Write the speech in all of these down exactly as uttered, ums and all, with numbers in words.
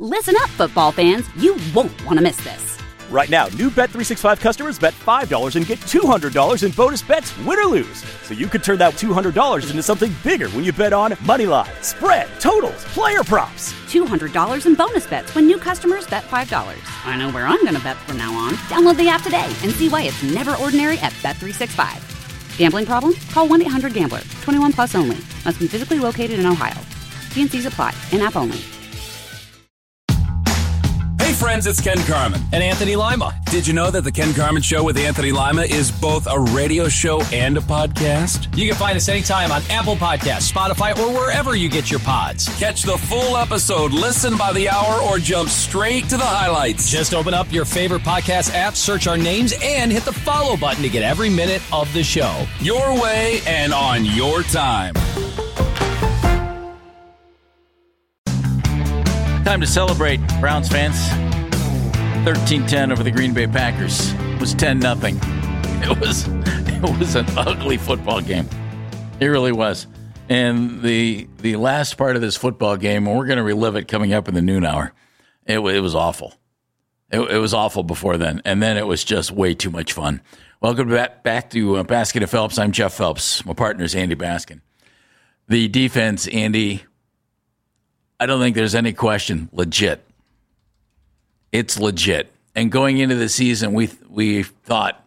Listen up, football fans. You won't want to miss this. Right now, new Bet three sixty-five customers bet five dollars and get two hundred dollars in bonus bets, win or lose. So you could turn that two hundred dollars into something bigger when you bet on money line, spread, totals, player props. two hundred dollars in bonus bets when new customers bet five dollars. I know where I'm going to bet from now on. Download the app today and see why it's never ordinary at Bet three sixty-five. Gambling problem? Call one eight hundred gambler. twenty-one plus only. Must be physically located in Ohio. T and C's apply. In-app only. Hey friends, it's Ken Carman. And Anthony Lima. Did you know that The Ken Carman Show with Anthony Lima is both a radio show and a podcast? You can find us anytime on Apple Podcasts, Spotify, or wherever you get your pods. Catch the full episode, listen by the hour, or jump straight to the highlights. Just open up your favorite podcast app, search our names, and hit the follow button to get every minute of the show. Your way and on your time. Time to celebrate, Browns fans. thirteen ten over the Green Bay Packers. It was ten nothing. It was it was an ugly football game. It really was. And the the last part of this football game, and we're going to relive it coming up in the noon hour, it, it was awful. It, it was awful before then. And then it was just way too much fun. Welcome back, back to uh, Baskin and Phelps. I'm Jeff Phelps. My partner is Andy Baskin. The defense, Andy, I don't think there's any question. Legit. It's legit. And going into the season, we we thought,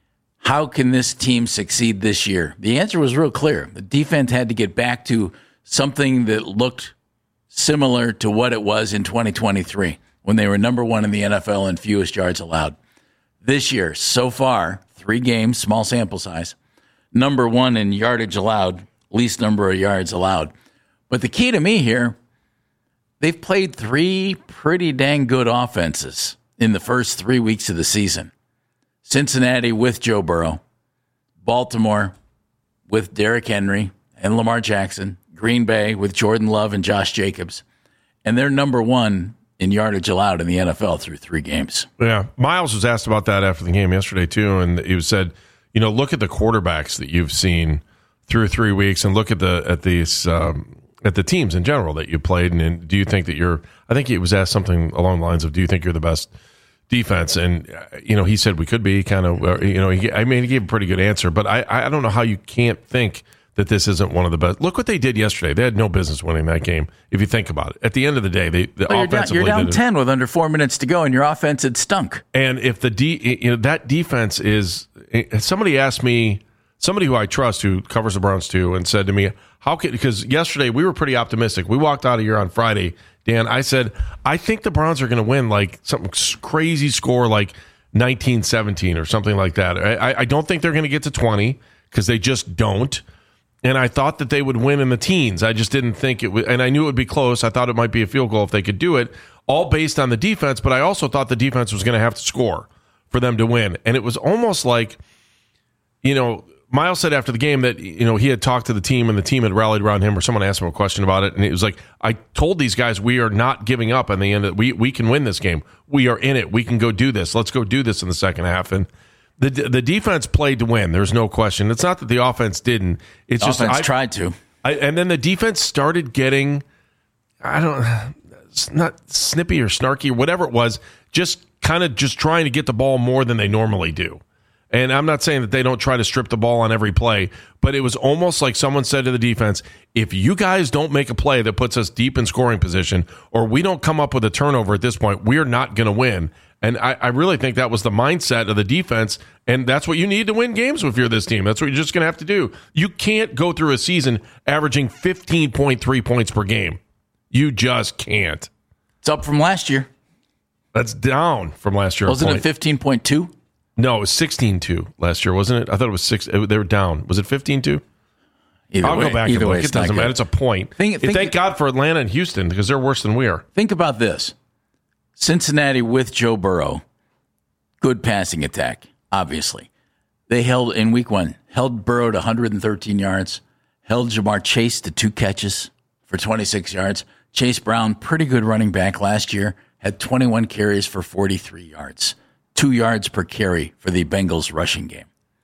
how can this team succeed this year? The answer was real clear. The defense had to get back to something that looked similar to what it was in twenty twenty-three, when they were number one in the N F L in fewest yards allowed. This year, so far, three games, small sample size, number one in yardage allowed, least number of yards allowed. But the key to me here, they've played three pretty dang good offenses in the first three weeks of the season. Cincinnati with Joe Burrow, Baltimore with Derrick Henry and Lamar Jackson, Green Bay with Jordan Love and Josh Jacobs, and they're number one in yardage allowed in the N F L through three games. Yeah, Miles was asked about that after the game yesterday too, and he said, you know, look at the quarterbacks that you've seen through three weeks, and look at the at these. Um, at the teams in general that you played, and, and do you think that you're, I think it was asked something along the lines of, do you think you're the best defense? And, uh, you know, he said we could be kind of, uh, you know, he, I mean, he gave a pretty good answer, but I, I don't know how you can't think that this isn't one of the best. Look what they did yesterday. They had no business winning that game, if you think about it. At the end of the day, they the well, offensively you're down, you're down did ten with under four minutes to go, and your offense had stunk. And if the D, you know, that defense is, somebody asked me, somebody who I trust who covers the Browns too, and said to me, how could, because yesterday we were pretty optimistic. We walked out of here on Friday, Dan. I said, I think the Browns are going to win like some crazy score like nineteen seventeen or something like that. I, I don't think they're going to get to twenty because they just don't. And I thought that they would win in the teens. I just didn't think it would, and I knew it would be close. I thought it might be a field goal if they could do it, all based on the defense, but I also thought the defense was going to have to score for them to win. And it was almost like, you know, Miles said after the game that, you know, he had talked to the team and the team had rallied around him, or someone asked him a question about it. And it was like, I told these guys, we are not giving up on the end. Of, we, we can win this game. We are in it. We can go do this. Let's go do this in the second half. And the the defense played to win. There's no question. It's not that the offense didn't. It's the just offense I, tried to. I, and then the defense started getting, I don't, it's not snippy or snarky or whatever it was, just kind of just trying to get the ball more than they normally do. And I'm not saying that they don't try to strip the ball on every play, but it was almost like someone said to the defense, if you guys don't make a play that puts us deep in scoring position, or we don't come up with a turnover at this point, we're not going to win. And I, I really think that was the mindset of the defense, and that's what you need to win games if you're this team. That's what you're just going to have to do. You can't go through a season averaging fifteen point three points per game. You just can't. It's up from last year. That's down from last year. Wasn't it fifteen point two? No, it was sixteen two last year, wasn't it? I thought it was six. They were down. Was it fifteen two? I'll way, go back and look. Way, It doesn't matter. It's a point. Think, think, Thank God for Atlanta and Houston, because they're worse than we are. Think about this. Cincinnati with Joe Burrow. Good passing attack, obviously. They held, in week one, held Burrow to one hundred thirteen yards, held Jamar Chase to two catches for twenty-six yards. Chase Brown, pretty good running back last year, had twenty-one carries for forty-three yards. Two yards per carry for the Bengals rushing game.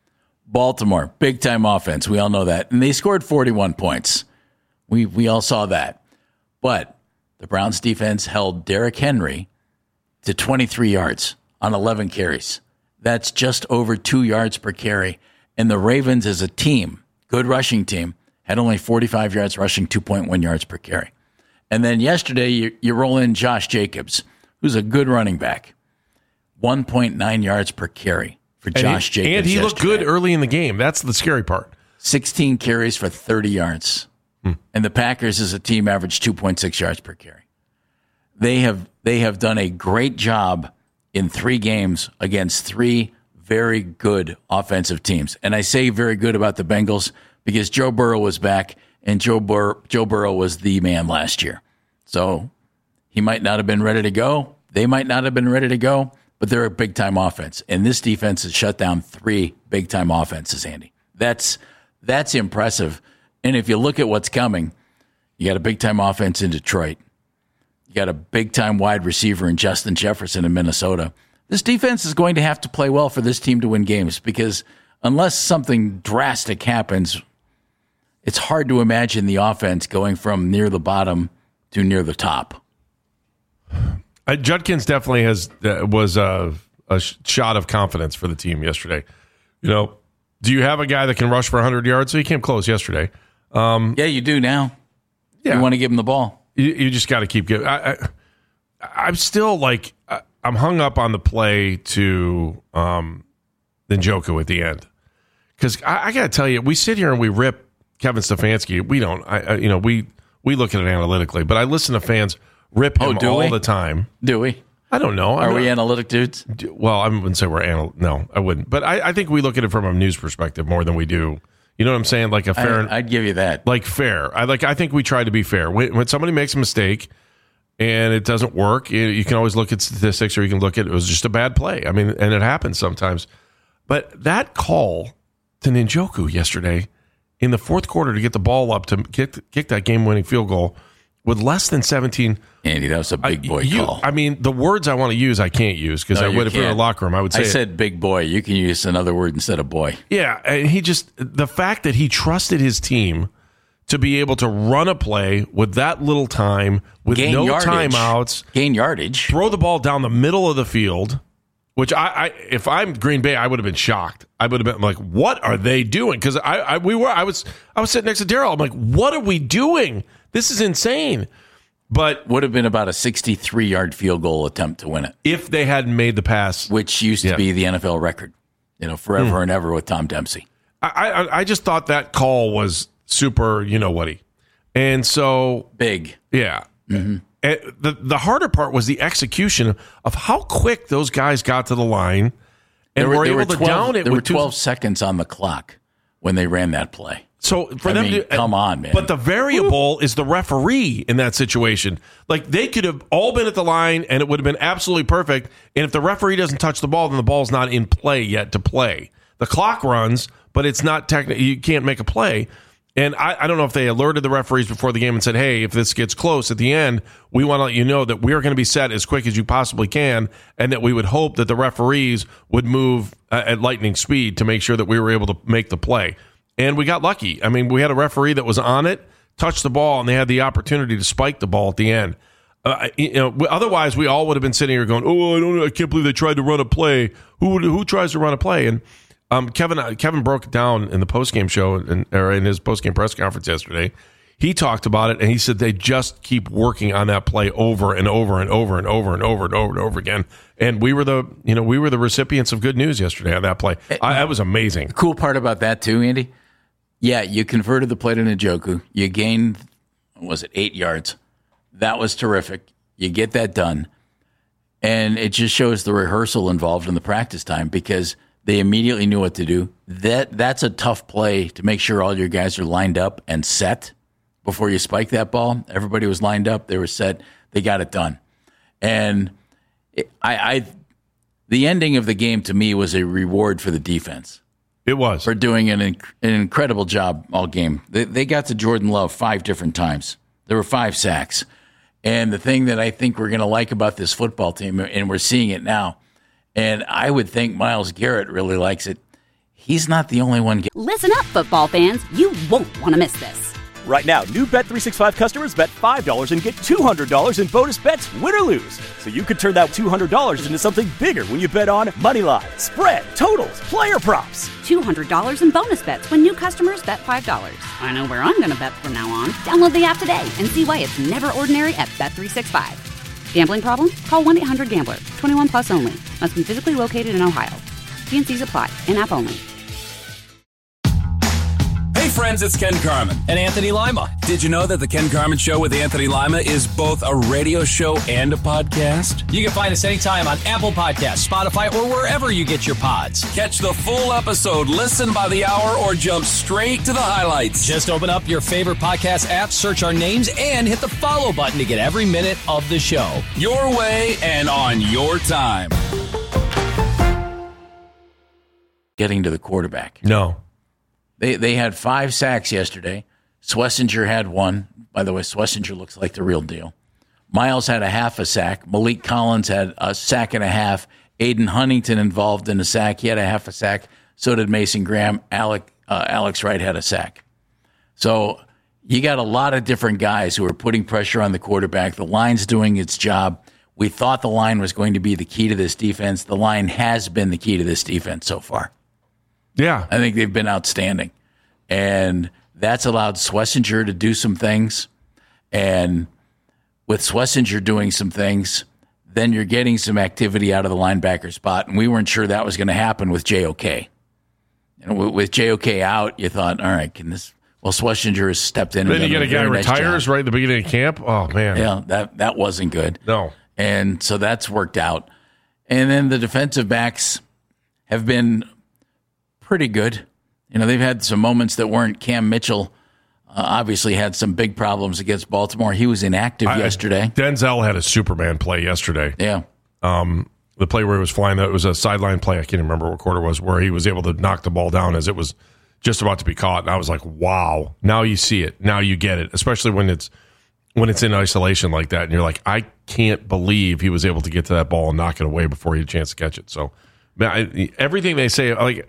Baltimore, big-time offense. We all know that. And they scored forty-one points. We we all saw that. But the Browns defense held Derrick Henry to twenty-three yards on eleven carries. That's just over two yards per carry. And the Ravens as a team, good rushing team, had only forty-five yards rushing, two point one yards per carry. And then yesterday, you, you roll in Josh Jacobs, who's a good running back, one point nine yards per carry for Josh and he, Jacobs. And he yesterday. looked good early in the game. That's the scary part. sixteen carries for thirty yards. Hmm. And the Packers as a team averaged two point six yards per carry. They have they have done a great job in three games against three very good offensive teams. And I say very good about the Bengals because Joe Burrow was back, and Joe, Bur- Joe Burrow was the man last year. So he might not have been ready to go. They might not have been ready to go, but they're a big-time offense. And this defense has shut down three big-time offenses, Andy. That's that's impressive. And if you look at what's coming, you got a big-time offense in Detroit. You got a big-time wide receiver in Justin Jefferson in Minnesota. This defense is going to have to play well for this team to win games because unless something drastic happens, it's hard to imagine the offense going from near the bottom to near the top. Uh, Judkins definitely has uh, was a, a sh- shot of confidence for the team yesterday. You know, do you have a guy that can rush for one hundred yards? So he came close yesterday. Um, yeah, you do now. Yeah. You want to give him the ball. You, you just got to keep giving. I, I, I'm still like, I, I'm hung up on the play to um, Njoku at the end. Because I, I got to tell you, we sit here and we rip Kevin Stefanski. We don't, I, I, you know, we, we look at it analytically, but I listen to fans rip him oh, all we? the time. Do we? I don't know. Are I'm we not, analytic dudes? do, well, I wouldn't say we're anal. No, I wouldn't. But I, I think we look at it from a news perspective more than we do. You know what I'm saying? Like a fair. I, I'd give you that. Like fair. I like. I think we try to be fair. When, when somebody makes a mistake and it doesn't work, you, you can always look at statistics, or you can look at it was just a bad play. I mean, and it happens sometimes. But that call to Njoku yesterday in the fourth quarter to get the ball up to kick, kick that game-winning field goal with less than seventeen. Andy, that was a big boy I, you, call. I mean, the words I want to use, I can't use because No, I you would if we were in can't. the locker room. I would say I it. said big boy. You can use another word instead of boy. Yeah, and he just the fact that he trusted his team to be able to run a play with that little time, with Gain no yardage. timeouts, Gain yardage. throw the ball down the middle of the field, which I, I if I'm Green Bay, I would have been shocked. I would have been like, "What are they doing?" Because I, I we were I was I was sitting next to Darryl. I'm like, "What are we doing? This is insane." But Would have been about a sixty-three-yard field goal attempt to win it, if they hadn't made the pass, which used to Yeah. be the N F L record, you know, forever Hmm. and ever with Tom Dempsey. I, I I just thought that call was super, you know whaty, and so Big. yeah. Mm-hmm. And the the harder part was the execution of how quick those guys got to the line and There were, were, there able were to twelve, down it there were with two. twelve seconds on the clock when they ran that play. So for I them mean, to come on, man. But the variable is the referee in that situation. Like they could have all been at the line and it would have been absolutely perfect. And if the referee doesn't touch the ball, then the ball's not in play yet to play. The clock runs, but it's not technically, you can't make a play. And I, I don't know if they alerted the referees before the game and said, hey, if this gets close at the end, we want to let you know that we're going to be set as quick as you possibly can, and that we would hope that the referees would move uh, at lightning speed to make sure that we were able to make the play. And we got lucky. I mean, we had a referee that was on it, touched the ball, and they had the opportunity to spike the ball at the end. Uh, you know, otherwise, we all would have been sitting here going, "Oh, I don't know, I can't believe they tried to run a play. Who would, who tries to run a play?" And um, Kevin Kevin broke it down in the postgame show and or in his postgame press conference yesterday. He talked about it, and he said they just keep working on that play over and over and over and over and over and over and over again. And we were the you know we were the recipients of good news yesterday on that play. I, that was amazing. The cool part about that too, Andy. Yeah, you converted the play to Njoku. You gained, what was it, eight yards. That was terrific. You get that done. And it just shows the rehearsal involved in the practice time because they immediately knew what to do. That That's a tough play to make sure all your guys are lined up and set before you spike that ball. Everybody was lined up. They were set. They got it done. And it, I, I, the ending of the game to me was a reward for the defense. It was. For doing an, inc- an incredible job all game. They, they got to Jordan Love five different times. There were five sacks. And the thing that I think we're going to like about this football team, and we're seeing it now, and I would think Myles Garrett really likes it, he's not the only one. Get- Listen up, football fans. You won't want to miss this. Right now, new Bet three sixty-five customers bet five dollars and get two hundred dollars in bonus bets, win or lose. So you could turn that two hundred dollars into something bigger when you bet on moneyline, spread, totals, player props. two hundred dollars in bonus bets when new customers bet five dollars. I know where I'm going to bet from now on. Download the app today and see why it's never ordinary at Bet three sixty-five. Gambling problem? Call one eight hundred gambler. twenty-one plus only. Must be physically located in Ohio. T and C's apply. In-app only. Hey friends, it's Ken Carman. And Anthony Lima. Did you know that the Ken Carman Show with Anthony Lima is both a radio show and a podcast? You can find us anytime on Apple Podcasts, Spotify, or wherever you get your pods. Catch the full episode, listen by the hour, or jump straight to the highlights. Just open up your favorite podcast app, search our names, and hit the follow button to get every minute of the show. Your way and on your time. Getting to the quarterback. No. They they had five sacks yesterday. Schlesinger had one. By the way, Schlesinger looks like the real deal. Miles had a half a sack. Malik Collins had a sack and a half. Aiden Huntington involved in a sack. He had a half a sack. So did Mason Graham. Alec, uh, Alex Wright had a sack. So you got a lot of different guys who are putting pressure on the quarterback. The line's doing its job. We thought the line was going to be the key to this defense. The line has been the key to this defense so far. Yeah. I think they've been outstanding. And that's allowed Schlesinger to do some things. And with Schlesinger doing some things, then you're getting some activity out of the linebacker spot. And we weren't sure that was going to happen with J O K. And with J O K out, you thought, all right, can this... Well, Schlesinger has stepped in. Then and you get a guy nice retires job. right at the beginning of camp. Oh, man. Yeah, that, that wasn't good. No. And so that's worked out. And then the defensive backs have been pretty good. You know, they've had some moments that weren't. Cam Mitchell uh, obviously had some big problems against Baltimore. He was inactive I, yesterday. Denzel had a Superman play yesterday. Yeah. Um, the play where he was flying, it was a sideline play. I can't remember what quarter it was, where he was able to knock the ball down as it was just about to be caught. And I was like, wow, now you see it. Now you get it, especially when it's when it's in isolation like that. And you're like, I can't believe he was able to get to that ball and knock it away before he had a chance to catch it. So man, I, everything they say, like,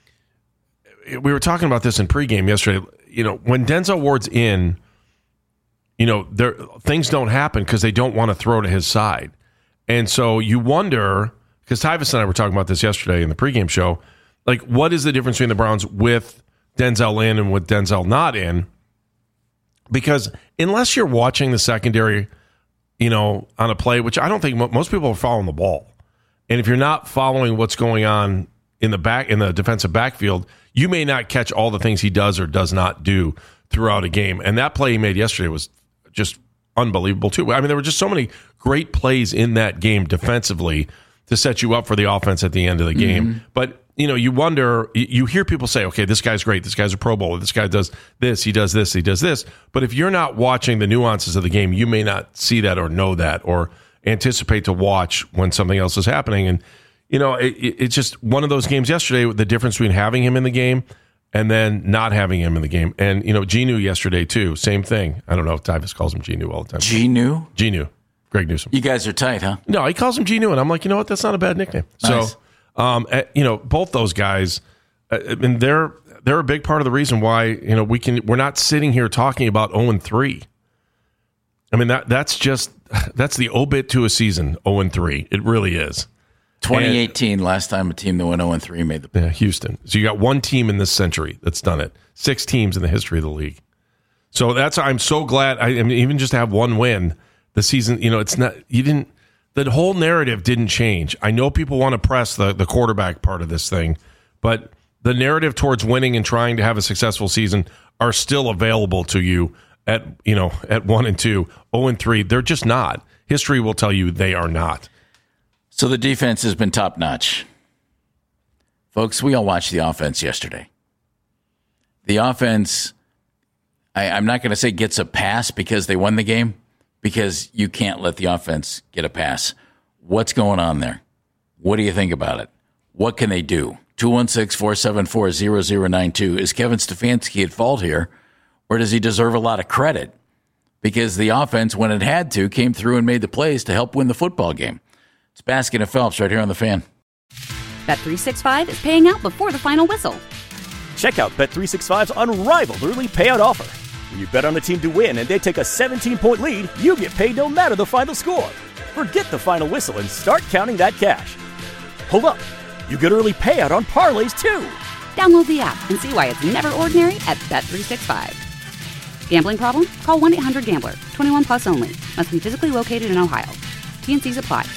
we were talking about this in pregame yesterday. You know, when Denzel Ward's in, you know, there things don't happen because they don't want to throw to his side. And so you wonder, because Tyvis and I were talking about this yesterday in the pregame show, like, what is the difference between the Browns with Denzel in and with Denzel not in? Because unless you're watching the secondary, you know, on a play, which I don't think mo- most people are following the ball. And if you're not following what's going on in the back, in the defensive backfield, you may not catch all the things he does or does not do throughout a game. And that play he made yesterday was just unbelievable, too. I mean, there were just so many great plays in that game defensively to set you up for the offense at the end of the game. Mm-hmm. But, you know, you wonder, you hear people say, okay, this guy's great. This guy's a Pro Bowler. This guy does this. He does this. He does this. But if you're not watching the nuances of the game, you may not see that or know that or anticipate to watch when something else is happening. And, you know, it, it's just one of those games yesterday, the difference between having him in the game and then not having him in the game. And, you know, Genu yesterday, too, same thing. I don't know if Tyvis calls him Genu all the time. Genu? Genu. Greg Newsome. You guys are tight, huh? No, he calls him Genu, and I'm like, you know what? That's not a bad nickname. Nice. So, um, you know, both those guys, I mean, they're they're a big part of the reason why, you know, we can we're not sitting here talking about oh and three. I mean, that that's just that's the obit to a season, oh and three. It really is. twenty eighteen, and, last time a team that went oh and three made the yeah, Houston. So you got one team in this century that's done it. Six teams in the history of the league. So that's I'm so glad. I, I mean, even just to have one win. The season, you know, it's not, you didn't, the whole narrative didn't change. I know people want to press the, the quarterback part of this thing, but the narrative towards winning and trying to have a successful season are still available to you at, you know, at one and two, oh and three. They're just not. History will tell you they are not. So the defense has been top notch. Folks, we all watched the offense yesterday. The offense, I, I'm not going to say gets a pass because they won the game, because you can't let the offense get a pass. What's going on there? What do you think about it? What can they do? two one six, four seven four, zero zero nine two. Is Kevin Stefanski at fault here, or does he deserve a lot of credit? Because the offense, when it had to, came through and made the plays to help win the football game. It's Baskin and Phelps right here on The Fan. Bet three sixty-five is paying out before the final whistle. Check out Bet three sixty-five's unrivaled early payout offer. When you bet on a team to win and they take a seventeen-point lead, you get paid no matter the final score. Forget the final whistle and start counting that cash. Hold up. You get early payout on parlays, too. Download the app and see why it's never ordinary at Bet three sixty-five. Gambling problem? Call one eight hundred gambler. twenty-one plus only. Must be physically located in Ohio. T N Cs apply.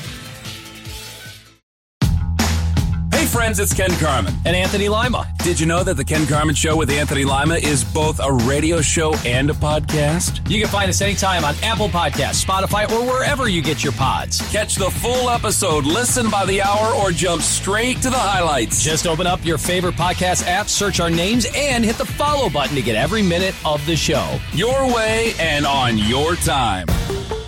Hey friends, it's Ken Carman. And Anthony Lima. Did you know that the Ken Carman Show with Anthony Lima is both a radio show and a podcast? You can find us anytime on Apple Podcasts, Spotify, or wherever you get your pods. Catch the full episode, listen by the hour, or jump straight to the highlights. Just open up your favorite podcast app, search our names, and hit the follow button to get every minute of the show. Your way and on your time.